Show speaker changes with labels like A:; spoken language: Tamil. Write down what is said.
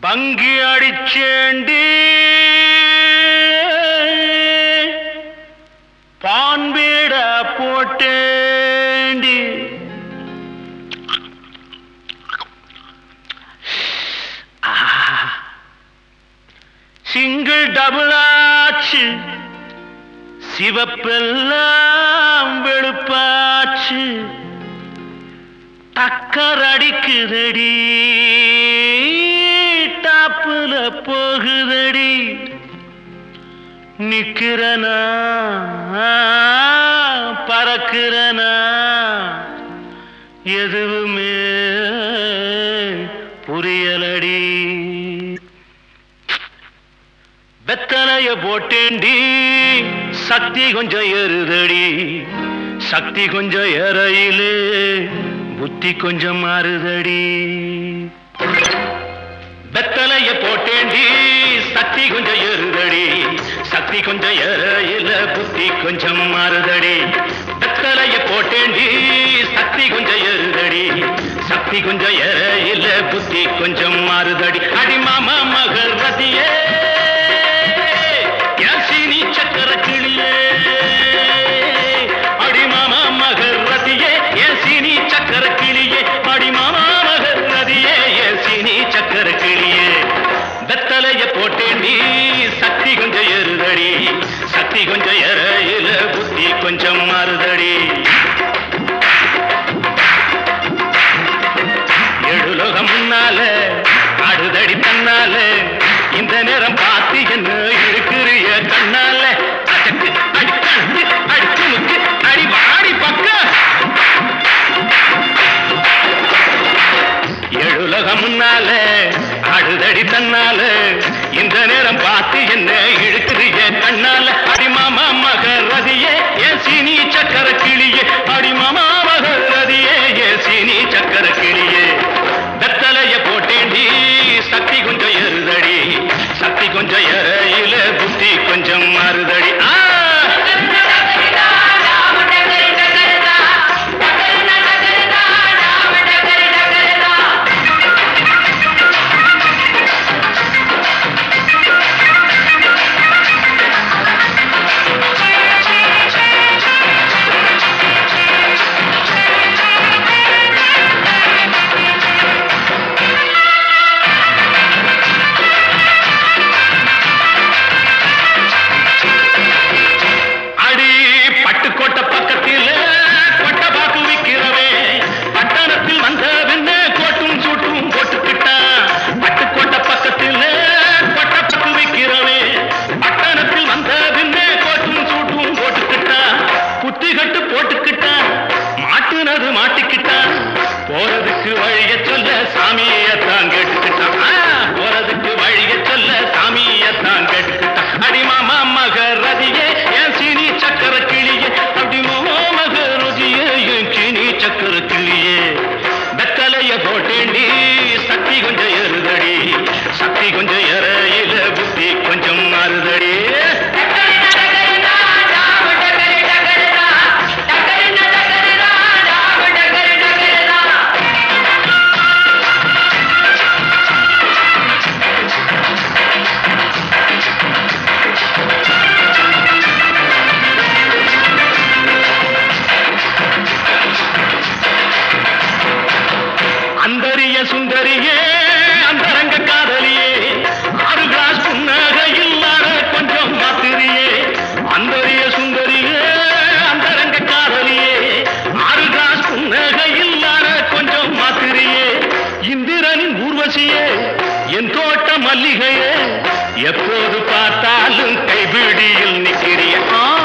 A: பங்கி அடிச்சேண்டி பான்பீட போட்டேண்டி சிங்கிள் டபுள் ஆச்சு சிவப்பெல்லாம் வெளுப்பாச்சு டக்கர் அடிக்குதடி டாப்புல போகுதடி நிக்கிறனா பறக்கிறனா எதுவுமே புரியலடி வெத்தலைய போட்டேண்டி சக்தி கொஞ்சம் ஏறுதடி சக்தி கொஞ்சம் ஏறையிலே புத்தி கொஞ்சம் மாறுதடி வெத்தலைய போட்டேண்டி சக்தி கொஞ்சம் ஏறுதடி சக்தி கொஞ்சம் ஏறையில புத்தி கொஞ்சம் மாறுதடி வெத்தலைய போட்டேண்டி சக்தி கொஞ்சம் ஏறுதடி சக்தி கொஞ்சம் ஏறையில புத்தி கொஞ்சம் மாறுதடி அடி மாமா மகள் ரதியே யாசினி சக்கர கிளியே அடி மாமா மகள் ரதியே யாசினி சக்கர கிளியே அடி மாமா மகள் ரதியே யாசினி சக்கர கிளியே வெத்தலைய போட்டேண்டி சக்தி கொஞ்சம் ஏறுதடி சக்தி கொஞ்சம் ஏறையில புத்தி கொஞ்சம் மாறுதடி எழுலோகம் முன்னால ஆடுதடி தன்னால இந்த நேரம் பார்த்து என்ன இருக்கிறிய கண்ணால அடக்கு அடிக்கண்டு அடிச்சு முக்கு அடி வாடி பக்க எழுலோகம் முன்னால ஆடுதடி தன்னால இந்த நேரம் பார்த்து என்ன இழுக்கிறிய கண்ணால அடிமாமா மகரதியே ஏன் சீனி சக்கர கிளியே அடிமாமா மகரதியே ஏன் சீனி சக்கர கிளியே வெத்தலைய போட்டேண்டி சக்தி கொஞ்சம் ஏறுதடி சக்தி கொஞ்சம் ஏறையில புத்தி கொஞ்சம் மாறுதடி போறதுக்கு வழிய சொல்ல சாமியத்தான் கேட்டுக்கிட்டான் போறதுக்கு வழிய சொல்ல சாமியத்தான் கேட்டுக்கிட்டான் அடிமாமா மகரதியே என் சீனி சக்கர கிளியே அடிமாமா மகரதியே என் சீனி சக்கர கிளியே வெத்தலைய போட்டேண்டி சக்தி கொஞ்சம் ஏறுதடி சக்தி கொஞ்சம் ஏறையில புத்தி கொஞ்சம் மாறுதடி சுந்தரியே அந்தரங்க காதலியே 6 கிளாஸ் புன்னகை இல்லாத கொஞ்சம் மாத்திரியே அந்தரிய சுந்தரியே அந்தரங்க காதலியே 6 கிளாஸ் புன்னகை இல்லாத கொஞ்சம் மாத்திரியே இந்திரனின் ஊர்வசியே என் தோட்ட மல்லிகையே எப்போது பார்த்தாலும் கைபிடியில் நிற்கிறிய